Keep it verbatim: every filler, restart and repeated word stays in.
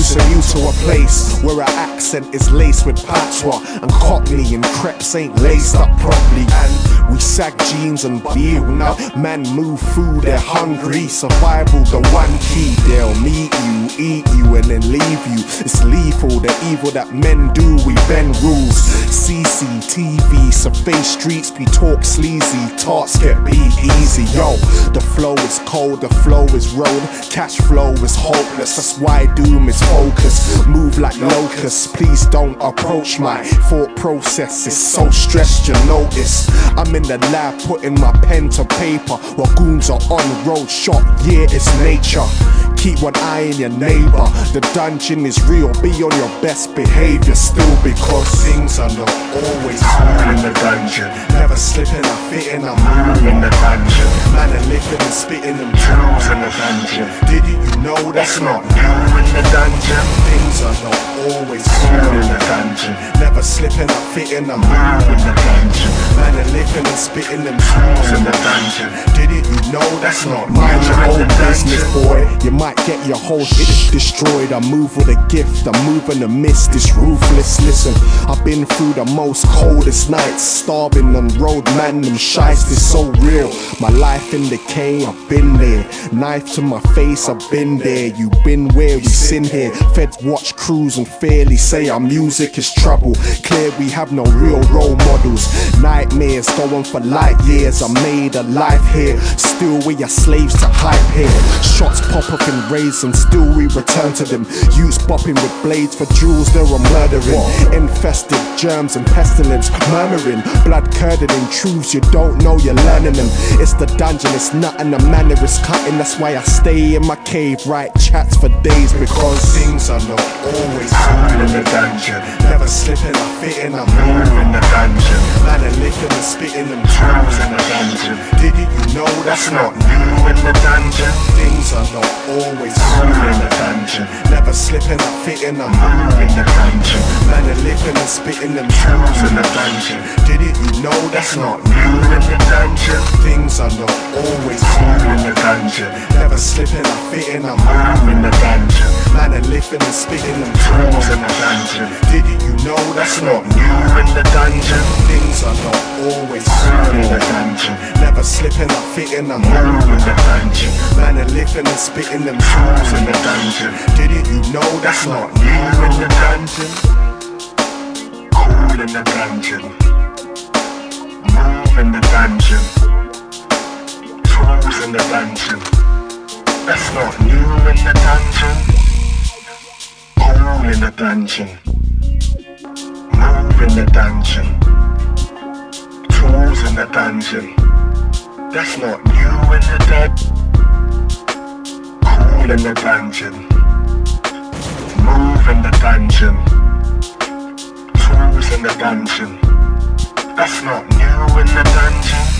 introducing you to a place where our accent is laced with patois and cockney, and crepes ain't laced up properly, and we sag jeans and beer. Now man move food, they're hungry. Survival the one key. They'll meet you, eat you, and then leave you. It's lethal, the evil that men do, we bend rules. C C T V, surface streets, we talk sleazy. Tarts get beat easy, yo. The flow is cold, the flow is road. Cash flow is hopeless, that's why doom is focus. Move like locusts, please don't approach my thought process. It's so stressed, you notice. I'm in the lab putting my pen to paper while goons are on road shot. Yeah, it's nature. Keep one eye on your neighbor. The dungeon is real, be on your best behavior still, because things are not always cool in the dungeon. Never slipping, I fit in, I move in the dungeon. Man are living and spitting them truths in the dungeon. Did you know that's not you in the dungeon? Things are not always cool in the dungeon. Never slipping, I fit in, I move in the dungeon. Man are living and spitting them truths in the dungeon. Did you know that's not mind your own business, boy? You might get your whole shit destroyed. I move with a gift, I move in the mist, it's ruthless. Listen, I've been through the most coldest nights, starving on road, man, them shites is so real. My life in decay, I've been there. Knife to my face, I've been there. You been where we sin here. Feds watch crews and fairly say our music is trouble. Clear we have no real role models. Nightmares go on for light years. I made a life here, still we are slaves to hype here. Shots pop up in raids and still we return to them. Youths bopping with blades for jewels, they're a murdering. Infested germs and pestilence, murmuring, blood curdling truths you don't know, you're learning them. It's the dungeon, it's nothing, the manner is cutting. That's why I stay in my cave, write chats for days, because things are not always cool in the dungeon. Never slipping, I fit in, I move in the dungeon. Man are living and spitting them truths in the dungeon. Did you know that's not you in the dungeon? Things are not always cool in the dungeon. Never slipping, I fit in, I move in the dungeon. Man are living and spitting them truths in the dungeon. Did you know that's not you in the dungeon? Things are not always cool in the dungeon. Never slipping, I fit in, I move in the dungeon. Man are living and spitting them truths in the dungeon. Did you know that's not you in the dungeon? Things are not always cool in the dungeon. Never slipping, I fit in, I move in the dungeon. Man are living and spitting them truths in the dungeon. Did you know that's not you in the dungeon? Cool in the dungeon. Move in the dungeon. Tools in the dungeon. That's not you in the dungeon. Cool in the dungeon. Move in the dungeon. Tools in the dungeon. That's not you in the dungeon. Cool in the dungeon. Move in the dungeon. Tools in the dungeon. That's not you in the dungeon.